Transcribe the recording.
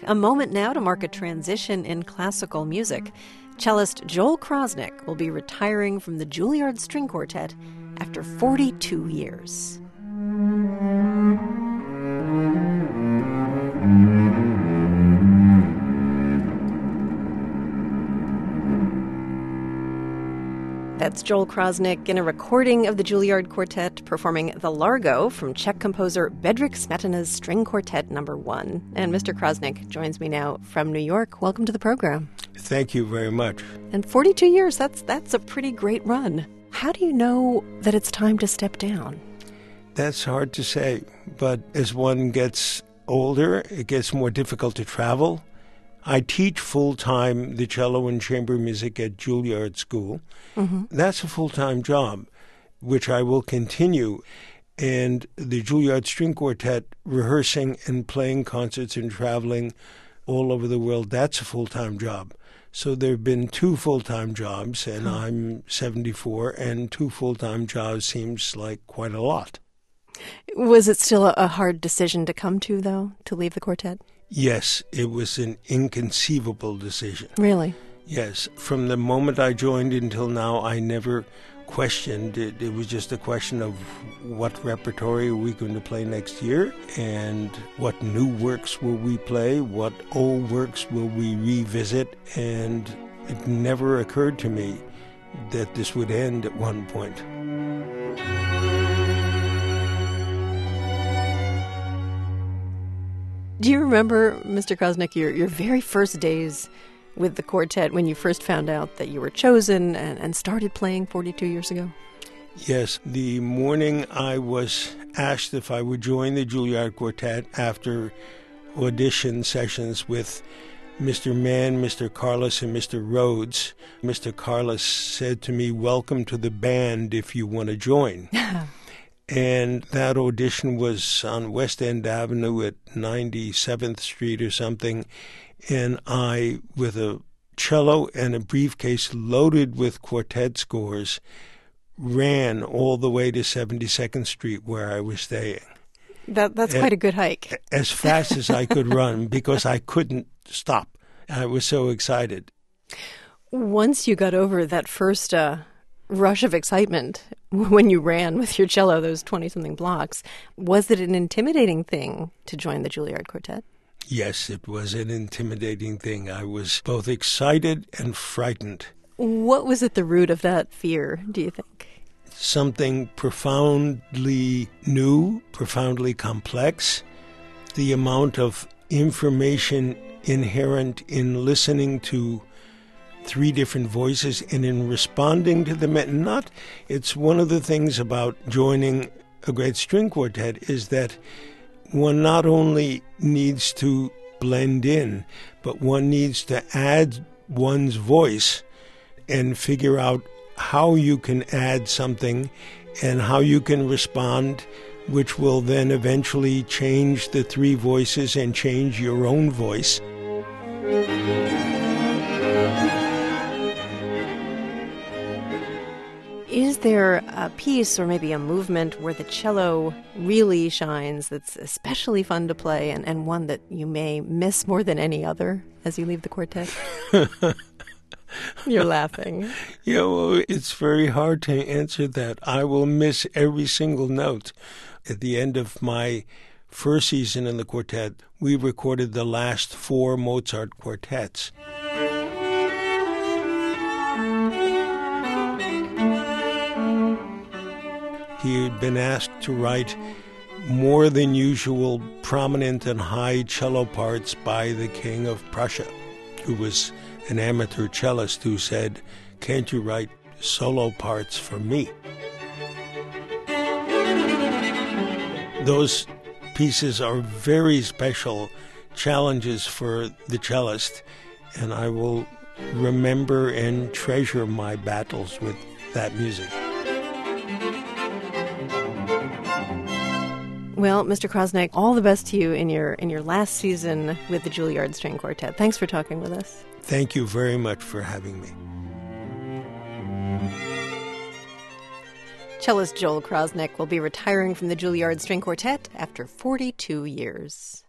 A moment now to mark a transition in classical music. Cellist Joel Krosnick will be retiring from the Juilliard String Quartet after 42 years. That's Joel Krosnick in a recording of the Juilliard Quartet performing The Largo from Czech composer Bedřich Smetana's String Quartet No. 1. And Mr. Krosnick joins me now from New York. Welcome to the program. Thank you very much. And 42 years, that's a pretty great run. How do you know that it's time to step down? That's hard to say, but as one gets older, it gets more difficult to travel. I teach full-time the cello and chamber music at Juilliard School. Mm-hmm. That's a full-time job, which I will continue. And the Juilliard String Quartet, rehearsing and playing concerts and traveling all over the world, that's a full-time job. So there have been two full-time jobs, and I'm 74, and two full-time jobs seems like quite a lot. Was it still a hard decision to come to, though, to leave the quartet? Yes, it was an inconceivable decision. Really? Yes. From the moment I joined until now, I never questioned it. It was just a question of what repertory are we going to play next year, and what new works will we play, what old works will we revisit, and it never occurred to me that this would end at one point. Do you remember, Mr. Krosnick, your very first days with the quartet when you first found out that you were chosen and started playing 42 years ago? Yes. The morning I was asked if I would join the Juilliard Quartet after audition sessions with Mr. Mann, Mr. Carlos, and Mr. Rhodes, Mr. Carlos said to me, "Welcome to the band if you want to join." And that audition was on West End Avenue at 97th Street or something. And I, with a cello and a briefcase loaded with quartet scores, ran all the way to 72nd Street where I was staying. That's quite a good hike. As fast as I could run, because I couldn't stop. I was so excited. Once you got over that first rush of excitement when you ran with your cello those 20-something blocks, was it an intimidating thing to join the Juilliard Quartet? Yes, it was an intimidating thing. I was both excited and frightened. What was at the root of that fear, do you think? Something profoundly new, profoundly complex. The amount of information inherent in listening to three different voices and in responding to them. It's one of the things about joining a great string quartet is that one not only needs to blend in, but one needs to add one's voice and figure out how you can add something and how you can respond, which will then eventually change the three voices and change your own voice. Is there a piece or maybe a movement where the cello really shines that's especially fun to play and one that you may miss more than any other as you leave the quartet? You're laughing. Yeah, well, it's very hard to answer that. I will miss every single note. At the end of my first season in the quartet, we recorded the last four Mozart quartets. He had been asked to write more than usual prominent and high cello parts by the King of Prussia, who was an amateur cellist, who said, "Can't you write solo parts for me?" Those pieces are very special challenges for the cellist, and I will remember and treasure my battles with that music. Well, Mr. Krosnick, all the best to you in your last season with the Juilliard String Quartet. Thanks for talking with us. Thank you very much for having me. Cellist Joel Krosnick will be retiring from the Juilliard String Quartet after 42 years.